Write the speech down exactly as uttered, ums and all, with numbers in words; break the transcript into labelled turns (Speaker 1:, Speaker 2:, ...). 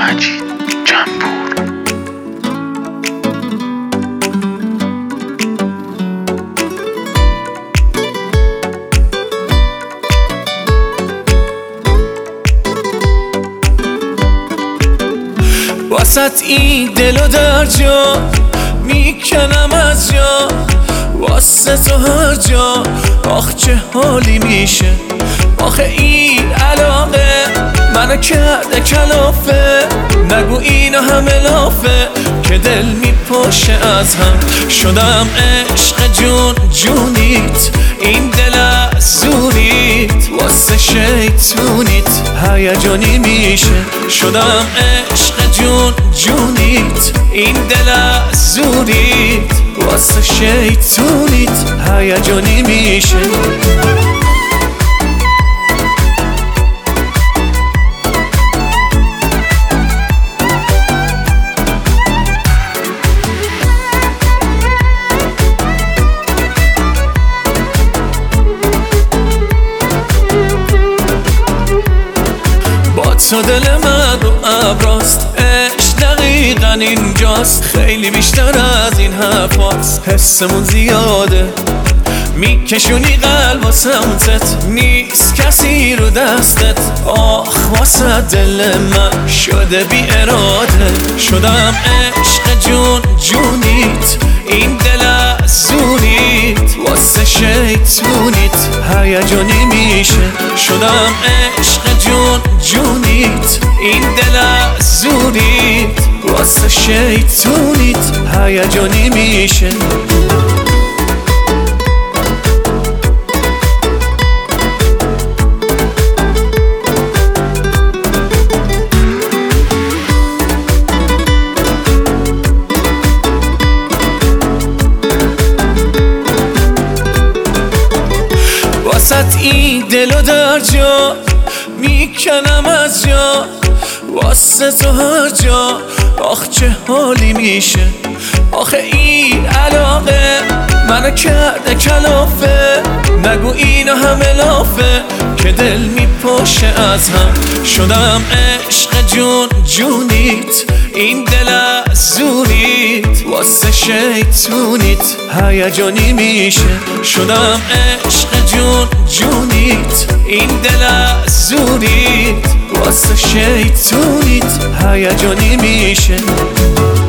Speaker 1: مجید جنبور.
Speaker 2: واسط این دل و در جا میکنم از جا، واسه تو هر جا. آخ چه حالی میشه، آخه این علاقه منو کرده کلافه. نگو اینا همه لافه که دل میپاشه از هم. شدم عشق جون جونیت، این دل از زونیت. واسه شیطونیت هیجانی میشه. شدم عشق جون جونیت، این دل از زونیت. واسه شیطونیت هیجانی میشه. تو دل من رو ابراست، عشق دقیقا اینجاست. خیلی بیشتر از این حرفاست، حسمون زیاده. میکشونی قلب و سمتت، نیست کسی رو دستت. آخ واسه دل من شده بی اراده. شدم عشق جون جونیت، این دل از زونیت. واسه شیطونیت هیجانی میشه. شدم عشق جون جونیت، این دل از زونیت. واسه شیطونیت هیجانی میشه. واسط این دل و در جا میکنم از جا، واسه تو هر جا. آخ چه حالی میشه، آخه این علاقه منو کرده کلافه. نگو اینا همه لافه که دل میپاشه از هم. شدم عشق جون جونیت، این دل از زونیت. واسه شیطونیت هیجانی میشه. شدم عشق جون جونیت، این دل از زونیت. واسه شیطونیت هیجانی میشه.